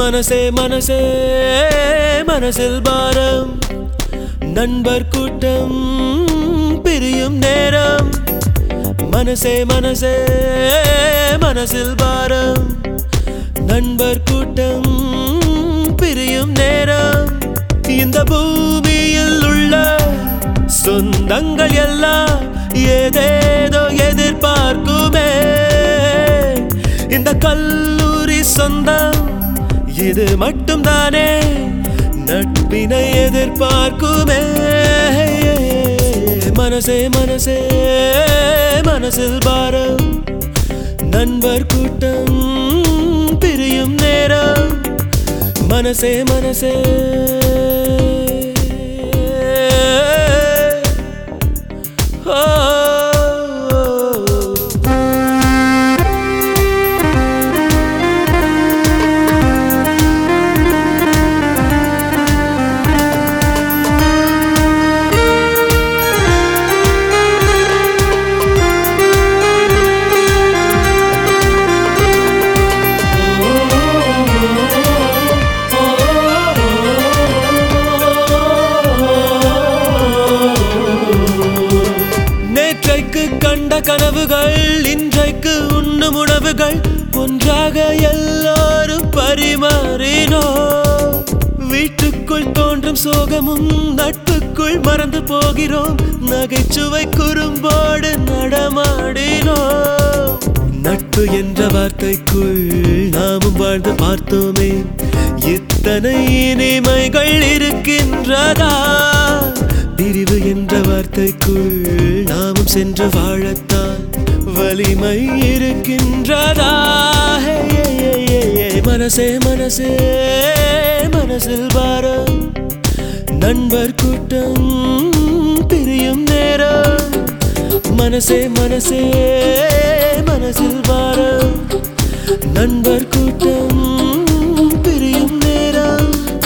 மனசே மனசே மனசில் பாரம் நண்பர் கூட்டம் பிரியும் நேரம் மனசே மனசே மனசில் பாரம் நண்பர் கூட்டம் பிரியும் நேரம் இந்த பூமியில் உள்ள சொந்தங்கள் எல்லாம் ஏதேதோ எதிர்பார்க்குமே இந்த கல்லூரி சொந்தம் இது மட்டும் தானே நட்பினை எதிர்பார்க்குமே மனசே மனசே மனசில் பாரம் நண்பர் கூட்டம் பிரியும் நேரம் மனசே மனசே கண்ட கனவுகள் இன்றைக்கு உண்ணும் உணவுகள் ஒன்றாக எல்லோரும் பரிமாறினோ வீட்டுக்குள் தோன்றும் சோகமும் நட்புக்குள் மறந்து போகிறோம் நகைச்சுவை குறும்போடு நடமாடினோ நட்பு என்ற வார்த்தைக்குள் நாமும் வாழ்ந்து பார்த்தோமே இத்தனை இனிமைகள் இருக்கின்றதா பிரிவு என்ற வார்த்தைக்குள் நாமும் சென்று வாழத்தான் வலிமை இருக்கின்றதா மனசே மனசே மனசில் பாரம் நண்பர் கூட்டம் பிரியும் நேரம் மனசே மனசே மனசில் பாரம் நண்பர் கூட்டம் பிரியும் நேரம்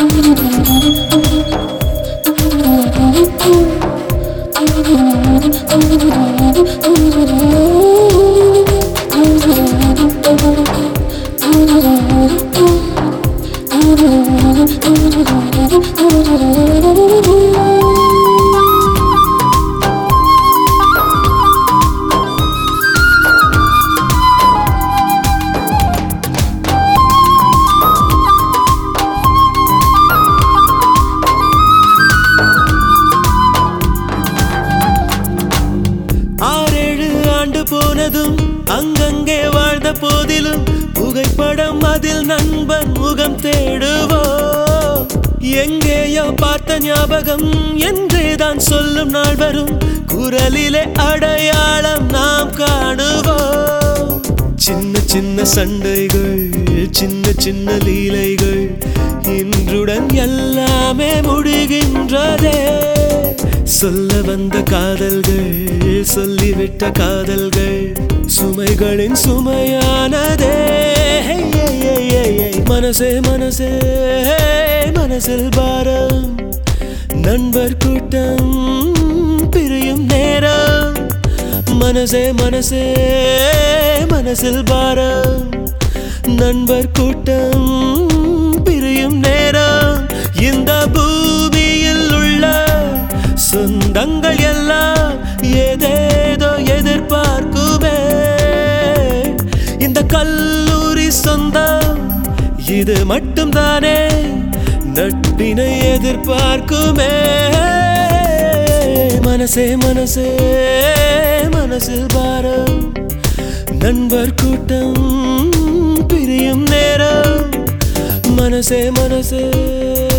போனதும் அங்கங்கே வாழ்ந்த போதிலும் புகைப்படம் அதில் நண்பன் முகம் தேடுவோ எங்கேயோ பார்த்த ஞாபகம் என்றேதான் சொல்லும் நாள் வரும் குரலிலே அடையாளம் நாம் காணுவோம் சின்ன சின்ன சண்டைகள் சின்ன சின்ன லீலைகள் இன்றுடன் எல்லாமே முடிகின்றதே சொல்ல வந்த காதல்கள் சொல்லிவிட்ட காதல்கள் சுமைகளின் சுமையானதே மனசே மனசே மனசில் பாரம் நண்பர் கூட்டம் பிரியும் நேரம் மனசே மனசே மனசில் பாரம் நண்பர் கூட்டம் பிரியும் நேரம் இந்த பூமியில் உள்ள சொந்தங்கள் எல்லாம் ஏதேதோ எதிர்பார்க்குமே இந்த கல்லூரி சொந்தம் இது மட்டும் தானே நட்பினை எதிர்பார்க்குமே மனசே மனசே மனசில் பாரம் நண்பர் கூட்டம் பிரியும் நேரம் மனசே மனசே